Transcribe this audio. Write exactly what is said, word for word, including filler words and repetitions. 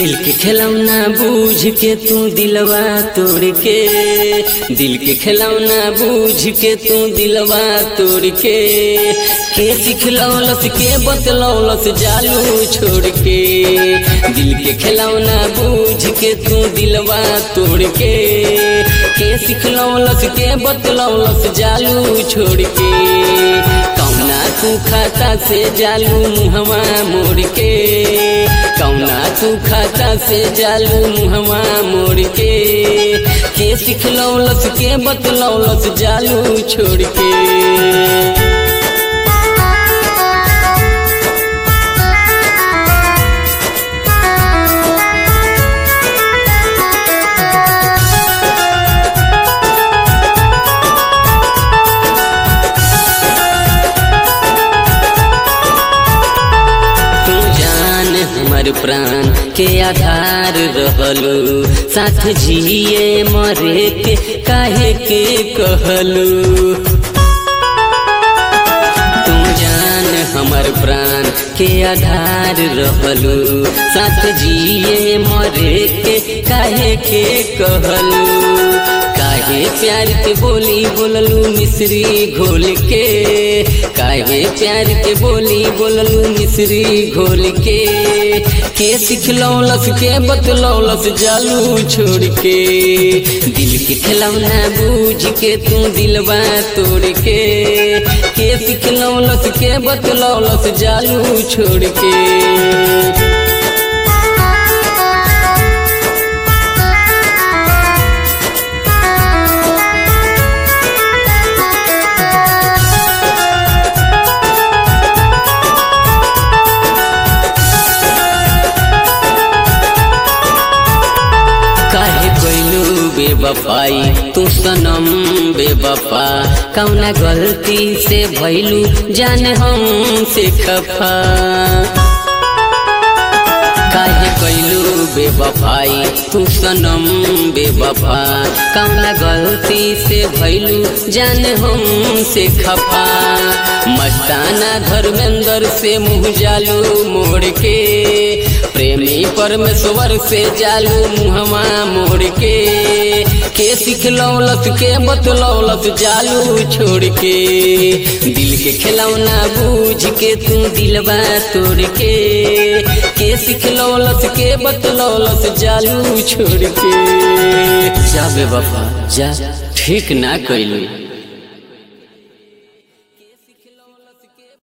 दिल के खिलौना बूझ के तू दिलवा तोड़ के, दिल के खिलौना बूझ के तू दिलवा तोड़ के, के सिखलौलस के बतलौलस जालू छोड़ के। दिल के खिलौना बूझ के तू दिलवा तोड़ के, के सिखलौलस के बतलौलस जालू छोड़ के। कौना तू खाता से जालू मुहवा मोड़ के, कौना तू खाता से जालू मुहवा मोड़ के, के सिखलौलस के बतलौलस जालू छोड़ के। हमर प्राण के आधार रहलू, साथ जिए मरे के काहे के कहलू। तू जान हमर प्राण के आधार रहलू, साथ जिए मरे के काहे के कहलू। काहे प्यार के बोली बोललू मिश्री घोल के, काहे प्यार के बोली बोललू मिश्री घोल के, के सिखलौलस के बतलौलस जालू छोड़ के। दिल के खिलौना बूझ के तू दिलवा तोड़ के, के सिखलौलस के बतलौलस जालू छोड़ के। बेवफाई तू सनम बेवफा, कौना गलती से भइलू जान हम से खफा। काहे कैलू बेवफाई तू सनम बेवफा, कौना गलती से भइलू जान हम से खफा। मस्ताना धर्मेंद्र से मुँह जालू मोड़ के, प्रेमी परमेश्वर से जालू मुहवा मोड़ के, के सिखलौलस के बतलौलस जालू छोड़ के। दिल के खिलौना बूझ के तू दिलवा तोड़ के, के सिखलौलस के बतलौलस जालू छोड़ के। जा बेवफा जा, ठीक ना कैलू।